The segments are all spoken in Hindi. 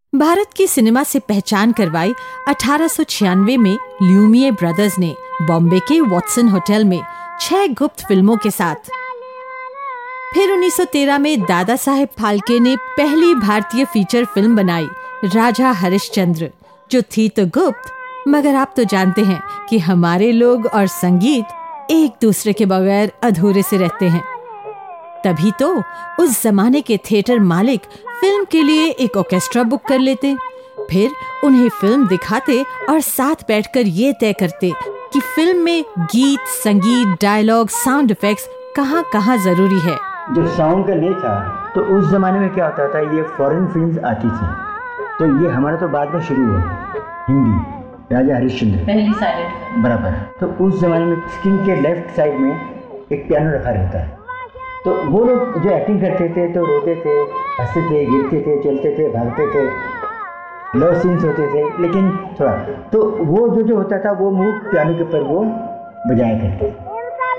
भारत की सिनेमा से पहचान करवाई 1896 में ल्यूमिये ब्रदर्स ने बॉम्बे के वॉटसन होटल में 6 गुप्त फिल्मों के साथ। फिर 1913 में दादा साहेब फाल्के ने पहली भारतीय फीचर फिल्म बनाई राजा हरिश्चंद्र, जो थी तो गुप्त, मगर आप तो जानते हैं कि हमारे लोग और संगीत एक दूसरे के बगैर अधूरे से रहते हैं। तभी तो उस जमाने के थिएटर मालिक फिल्म के लिए एक ऑर्केस्ट्रा बुक कर लेते, फिर उन्हें फिल्म दिखाते और साथ बैठकर ये तय करते कि फिल्म में गीत, संगीत, डायलॉग, साउंड इफेक्ट्स कहाँ जरूरी है। जब साउंड का नहीं था तो उस जमाने में क्या होता था, ये फॉरेन फिल्म्स आती थी, तो ये हमारा तो बाद में शुरू हुआ हिंदी, राजा हरिश्चंद्र पहली साइड बराबर। तो उस जमाने में स्क्रीन के लेफ्ट साइड में एक पियानो रखा रहता है, तो वो लोग जो एक्टिंग करते थे तो रोते थे, हंसते थे, गिरते थे, चलते थे, भागते थे, लव सीन्स होते थे, लेकिन थोड़ा तो वो जो होता था वो मुंह पियानो के ऊपर वो बजाया करते थे।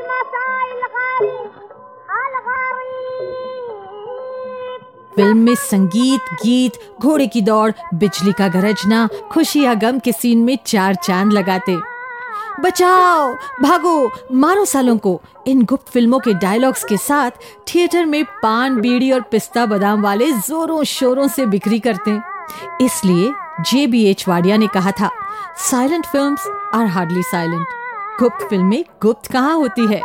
फिल्म में संगीत, गीत, घोड़े की दौड़, बिजली का गरजना, खुशी या गम के सीन में 4 चांद लगाते। बचाओ, भागो, मारो सालों को, इन गुप्त फिल्मों के डायलॉग्स के साथ थिएटर में पान, बीड़ी और पिस्ता बादाम वाले जोरों शोरों से बिक्री करते। इसलिए JBH वाडिया ने कहा था, silent films are hardly silent. गुप्त फिल्में गुप्त कहाँ होती है।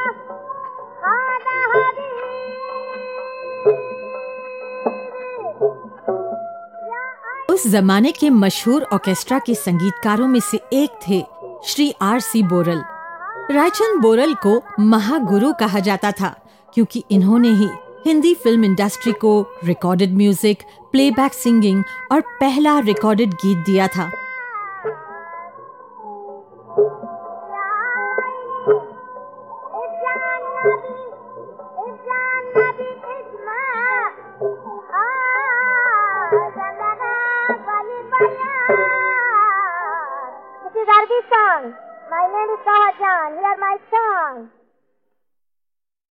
उस जमाने के मशहूर ऑर्केस्ट्रा के संगीतकारों में से एक थे श्री RC बोरल। रायचंद बोरल को महागुरु कहा जाता था क्योंकि इन्होंने ही हिंदी फिल्म इंडस्ट्री को रिकॉर्डेड म्यूजिक, प्लेबैक सिंगिंग और पहला रिकॉर्डेड गीत दिया था। This is Arbi song. My name is Kahajan. Hear my song.